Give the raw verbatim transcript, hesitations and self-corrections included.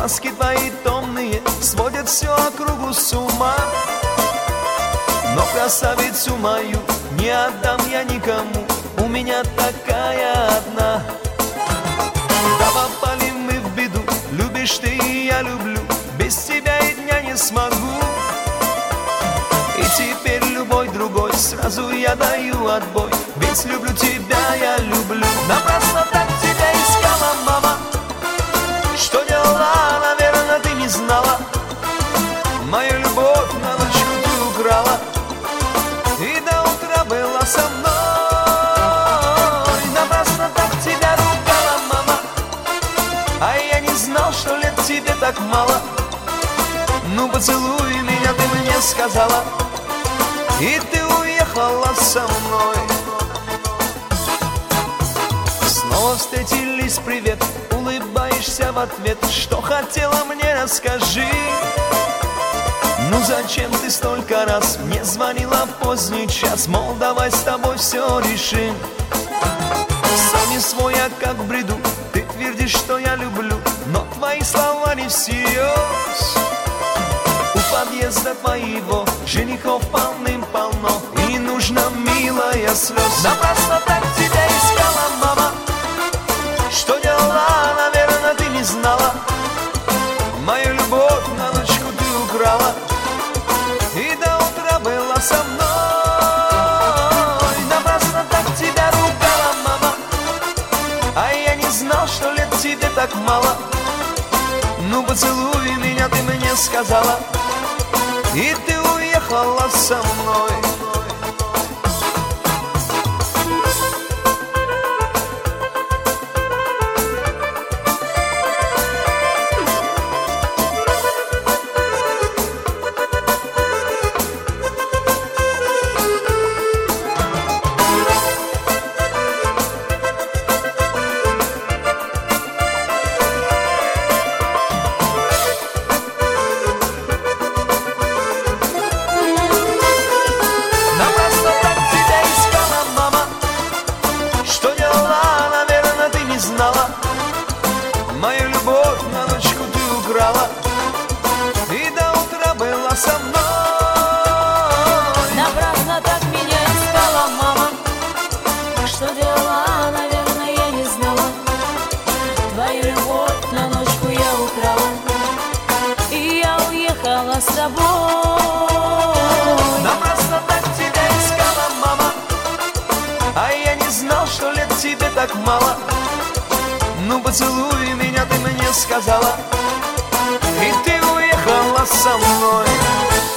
Глазки твои томные сводят всю округу с ума. Но красавицу мою не отдам я никому, у меня такая одна. Да попали мы в беду, любишь ты и я люблю, без тебя и дня не смогу. И теперь любой другой сразу я даю отбой, ведь люблю тебя, я люблю. Напрасно так тебя искала, мама, что делала, наверное, ты не знала. Мою любовь на ночку ты украла, и до утра была со мной. Напрасно так тебя ругала, мама, а я не знал, что лет тебе так мало. Ну поцелуй меня, ты мне сказала, и ты уехала со мной. Снова встретились, привет, улыбаешься в ответ. Что хотела, мне расскажи. Ну зачем ты столько раз мне звонила в поздний час, мол, давай с тобой все решим. Сам не свой, я как в бреду, ты твердишь, что я люблю, но твои слова не всерьез. У подъезда твоего женихов полным-полно, и не нужно, милая, слез. Напрасно так тебя искала, мама, что делала, наверное, ты не знала. Мою любовь на ночку ты украла, и до утра была со мной. Напрасно так тебя ругала, мама, а я не знал, что лет тебе так мало. Ну поцелуй меня, ты мне сказала, и ты уехала со мной. Мою любовь на ночку ты украла, и до утра была со мной. Напрасно так меня искала, мама, что делала, наверное, я не знала. Твою любовь на ночку я украла, и я уехала с тобой. Напрасно так тебя искала, мама, а я не знал, что лет тебе так мало. Ну поцелуй меня, ты мне сказала, и ты уехала со мной.